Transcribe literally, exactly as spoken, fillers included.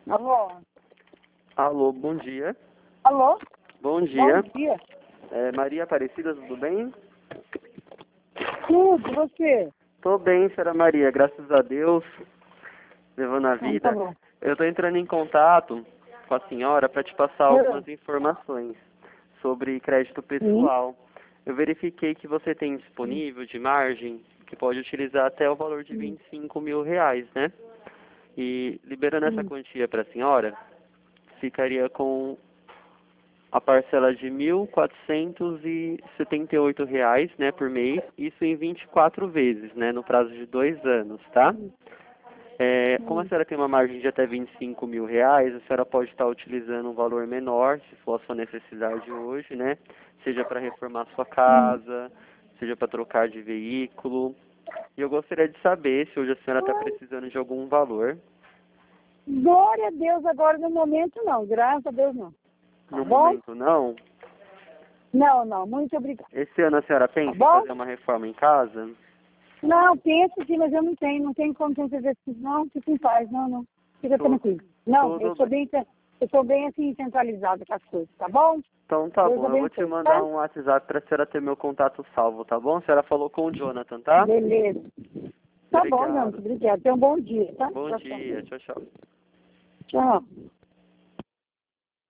Alô? Alô, bom dia. Alô? Bom dia. Bom dia. É, Maria Aparecida, tudo bem? Tudo, você? Tô bem, senhora Maria, graças a Deus, levando a Então, vida. tá bom. Eu tô entrando em contato com a senhora para te passar algumas informações sobre crédito pessoal. Eu verifiquei que você tem disponível de margem que pode utilizar até o valor de vinte e cinco mil reais, né? E liberando essa Sim. quantia para a senhora, ficaria com a parcela de mil quatrocentos e setenta e oito reais, né, por mês, isso em vinte e quatro vezes, né, no prazo de dois anos, tá? É, como a senhora tem uma margem de até vinte e cinco mil reais, a senhora pode estar utilizando um valor menor, se for a sua necessidade hoje, né? Seja para reformar sua casa, seja para trocar de veículo. E eu gostaria de saber se hoje a senhora está precisando de algum valor. Glória a Deus, agora no momento não, graças a Deus não. Tá No bom? momento não. Não, não, muito obrigada. Esse ano a senhora pensa Tá em bom? fazer uma reforma em casa? Não, penso sim, mas eu não tenho, não tenho como fazer isso. Não, fica em paz, não, não. Fica Tudo, tranquilo. Não, tudo eu sou bem, eu sou bem assim, centralizada com as coisas, tá bom? Então tá Deus bom, eu vou te abençoe, mandar tá? um WhatsApp pra senhora ter meu contato salvo, tá bom? A senhora falou com o Jonathan, tá? Beleza. Tá bom, não, Obrigado. muito obrigada. Tenha um bom dia, tá? Bom Tchau, tchau. dia, tchau, tchau. Tchau.